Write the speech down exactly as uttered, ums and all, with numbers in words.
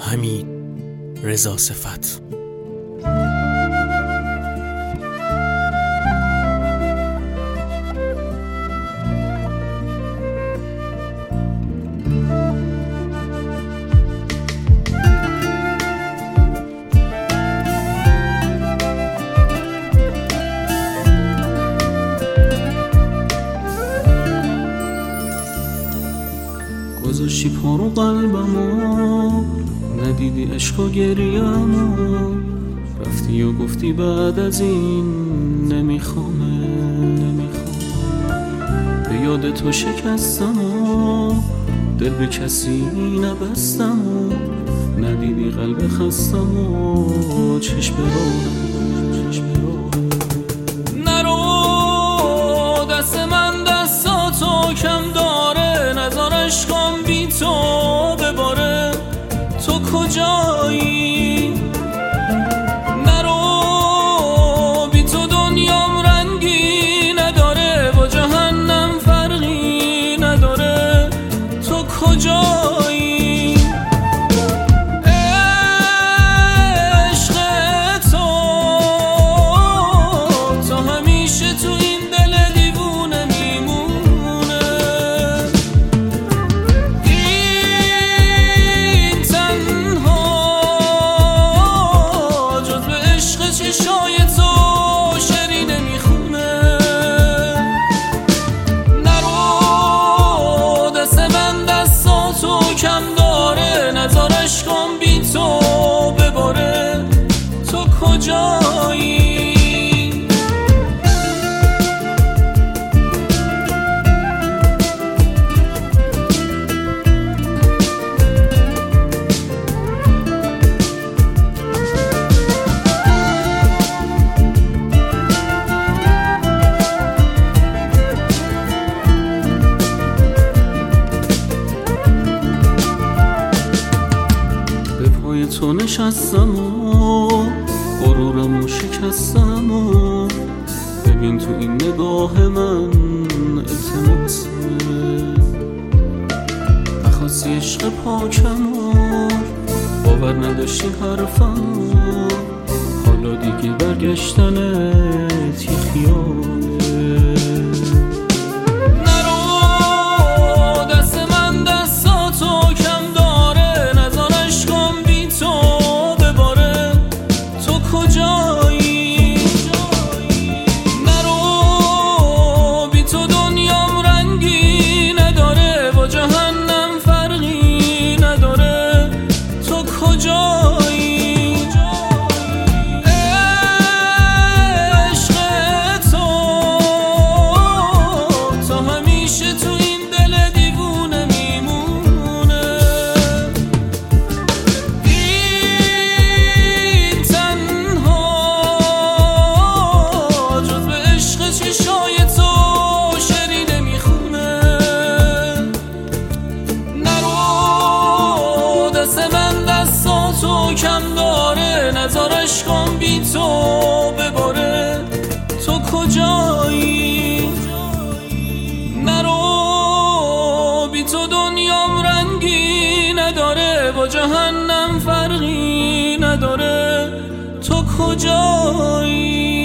حمید رضا صفت. گذاشتی پا رو قلبمو، ندیدی عشق و گریه‌مو، رفتی و گفتی بعد از این نمیخوامه نمیخوام. به یاد تو شکستم و دل به کسی نبستم و ندیدی قلب خستم و چشم راهم چشم راهم. نرو دست من دستاتو کم داره، نذار عشقم بی تو بباره. تو کجایی؟ نرو بی تو دنیام رنگی نداره، با جهنم فرقی نداره. تو کجایی؟ عشق تو تا همیشه تو این دل دیوونه میمونه. این تنها جز به عشق چشای تو شعری نمیخونه. نرو دست من دستاتو کم داره، نذار عشقم بی تو بباره. تو کجایی؟ به پای تو نشستم و غرورمو شکستم و ببین تو این نگاه من التماسه. نخواستی عشق پاکم و باور نداشتی حرفم و حالا دیگه برگشتنت یه خیاله. کم داره نذار عشقم بی تو بباره. تو کجایی؟ نرو بی تو دنیام رنگی نداره، با جهنم فرقی نداره. تو کجایی؟